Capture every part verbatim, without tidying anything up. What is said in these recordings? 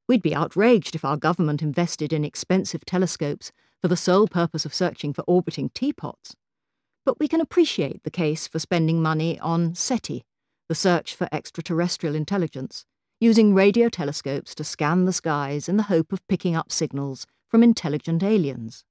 We'd be outraged if our government invested in expensive telescopes for the sole purpose of searching for orbiting teapots. But we can appreciate the case for spending money on SETI, the search for extraterrestrial intelligence, using radio telescopes to scan the skies in the hope of picking up signals from intelligent aliens.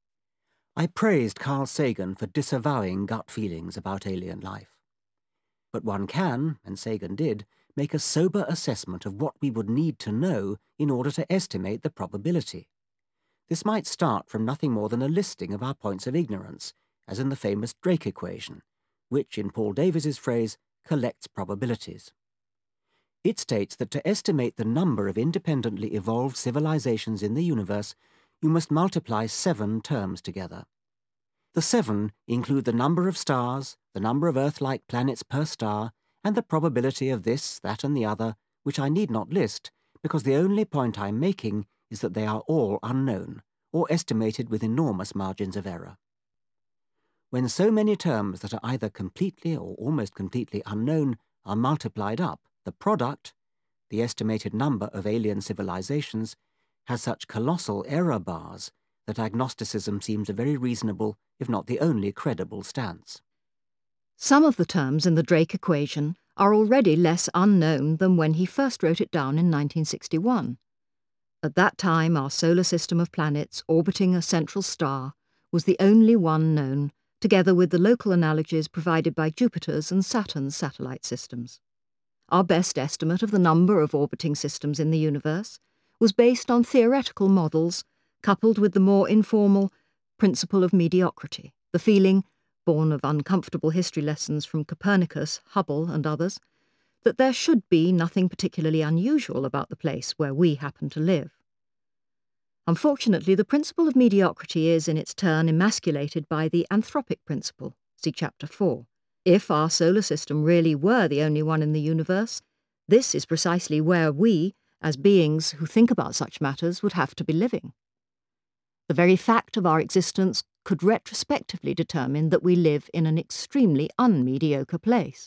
I praised Carl Sagan for disavowing gut feelings about alien life. But one can, and Sagan did, make a sober assessment of what we would need to know in order to estimate the probability. This might start from nothing more than a listing of our points of ignorance, as in the famous Drake equation, which, in Paul Davies's phrase, collects probabilities. It states that to estimate the number of independently evolved civilizations in the universe, you must multiply seven terms together. The seven include the number of stars, the number of Earth-like planets per star, and the probability of this, that, and the other, which I need not list, because the only point I'm making is that they are all unknown, or estimated with enormous margins of error. When so many terms that are either completely or almost completely unknown are multiplied up, the product, the estimated number of alien civilizations, has such colossal error bars that agnosticism seems a very reasonable, if not the only credible stance. Some of the terms in the Drake equation are already less unknown than when he first wrote it down in nineteen sixty-one. At that time, our solar system of planets orbiting a central star was the only one known, together with the local analogies provided by Jupiter's and Saturn's satellite systems. Our best estimate of the number of orbiting systems in the universe was based on theoretical models coupled with the more informal principle of mediocrity, the feeling, born of uncomfortable history lessons from Copernicus, Hubble, and others, that there should be nothing particularly unusual about the place where we happen to live. Unfortunately, the principle of mediocrity is, in its turn, emasculated by the anthropic principle, see Chapter four. If our solar system really were the only one in the universe, this is precisely where we, as beings who think about such matters, would have to be living. The very fact of our existence could retrospectively determine that we live in an extremely unmediocre place.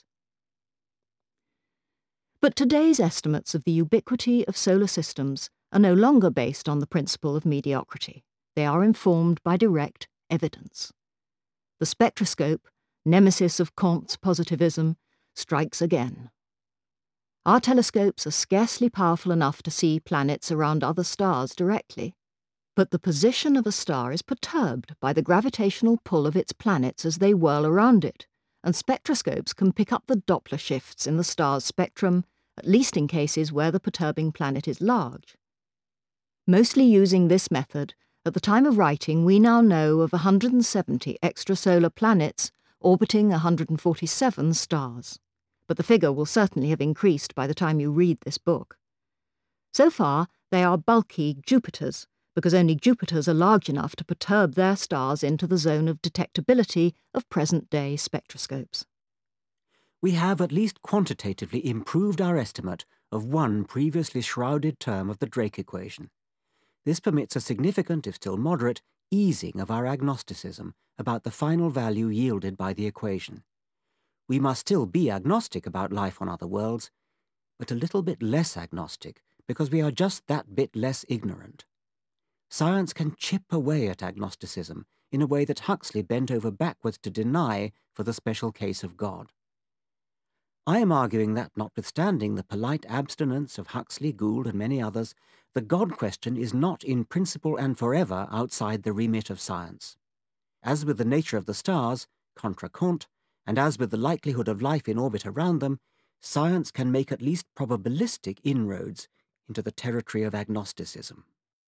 But today's estimates of the ubiquity of solar systems are no longer based on the principle of mediocrity. They are informed by direct evidence. The spectroscope, nemesis of Comte's positivism, strikes again. Our telescopes are scarcely powerful enough to see planets around other stars directly, but the position of a star is perturbed by the gravitational pull of its planets as they whirl around it, and spectroscopes can pick up the Doppler shifts in the star's spectrum, at least in cases where the perturbing planet is large. Mostly using this method, at the time of writing we now know of one hundred seventy extrasolar planets orbiting one hundred forty-seven stars, but the figure will certainly have increased by the time you read this book. So far, they are bulky Jupiters, because only Jupiters are large enough to perturb their stars into the zone of detectability of present-day spectroscopes. We have at least quantitatively improved our estimate of one previously shrouded term of the Drake equation. This permits a significant, if still moderate, easing of our agnosticism about the final value yielded by the equation. We must still be agnostic about life on other worlds, but a little bit less agnostic because we are just that bit less ignorant. Science can chip away at agnosticism in a way that Huxley bent over backwards to deny for the special case of God. I am arguing that, notwithstanding the polite abstinence of Huxley, Gould, and many others, the God question is not in principle and forever outside the remit of science. As with the nature of the stars, contra Comte, and as with the likelihood of life in orbit around them, science can make at least probabilistic inroads into the territory of agnosticism.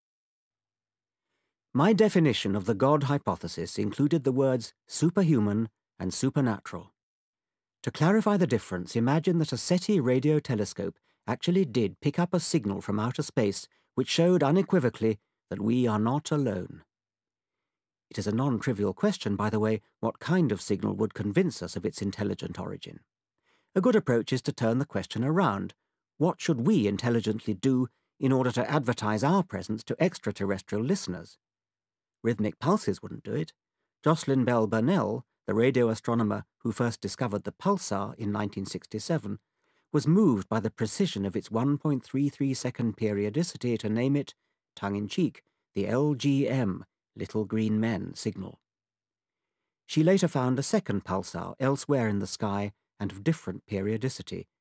My definition of the God hypothesis included the words superhuman and supernatural. To clarify the difference, imagine that a SETI radio telescope actually did pick up a signal from outer space which showed unequivocally that we are not alone. It is a non-trivial question, by the way, what kind of signal would convince us of its intelligent origin. A good approach is to turn the question around. What should we intelligently do in order to advertise our presence to extraterrestrial listeners? Rhythmic pulses wouldn't do it. Jocelyn Bell Burnell, the radio astronomer who first discovered the pulsar in nineteen sixty-seven, was moved by the precision of its one point three three second periodicity to name it, tongue-in-cheek, the L G M, Little Green Men signal. She later found a second pulsar elsewhere in the sky and of different periodicity,